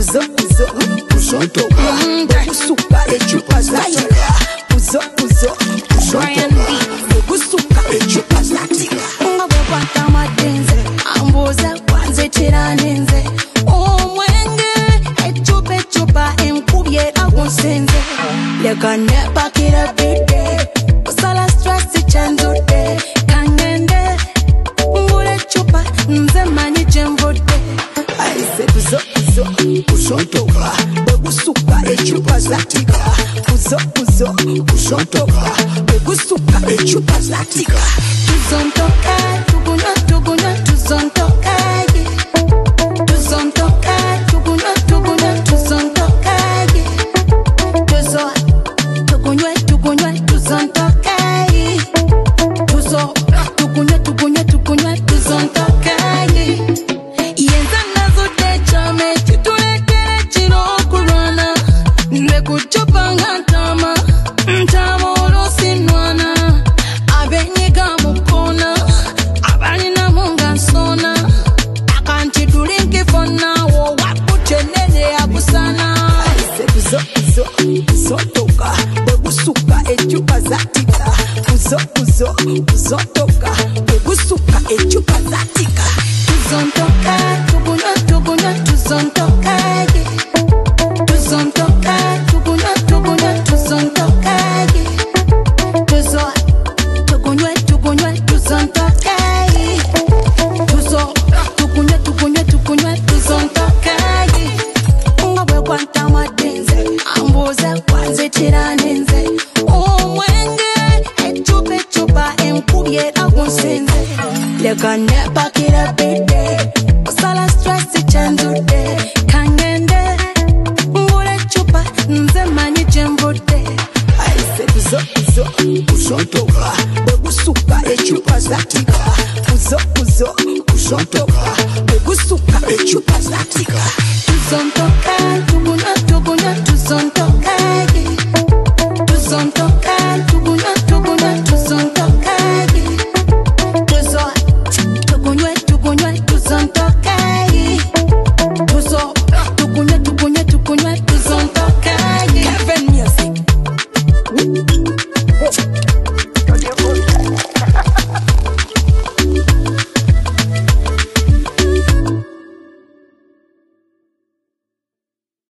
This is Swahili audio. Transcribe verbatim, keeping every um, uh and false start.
Puzo puzo Puzontoka Begusuka echupa zatika Puzo puzo Puzontoka Begusuka echupa zatika Unga bwata madenze Amboza kwanze chiranenze Omwenge echupa echupa Emkubye agunsenze Leka nepa kira bide Kusala stress chanzude Kangende Ngule chupa Nze mani jemvode Aise puzo puzo Puzontoka Begusuka echupa zatika Puzo puzo Puzontoka Begusuka echupa zatika Tuzontoka Tugunya tugunya tuzontoka Tuzontoka Tugunya tugunya tuzontoka Tuzo Tugunya tugunya tuzontoka Tuzo Tugunya tugunya tugunya tuzontoka Yenza nazo techame Chituletere chino kurana Nlekuchopa ngantama Ntama olosi nwana Abenyiga mukona Abanina munga sona Akanchi dulinki fona Wo wakuchenene akusana Aise puzo puzo Puzontoka Begusuka echupa zatika Puzo puzo Puzontoka Begusuka echupa zatika Tuzontoka Tugunya tugunya tuzontoka Tuzontoka Tugunya tugunya tuzontoka Tuzo Tugunya tugunya tuzontoka Tuzo Tugunya tugunya tugunya tuzontoka Unga bwe kwanta madenze Amboza kwanze chiranenze Omwenge echupa echupa Emkubye agunsenze Leka nepa kira bide Kusala stress chanzude Kangende Ngule chupa Nze mani jemvode Aise puzo puzo Puzontoka Begusuka echupa zatika Puzo puzo Puzontoka Begusuka echupa zatika Tuzontoka Tugunya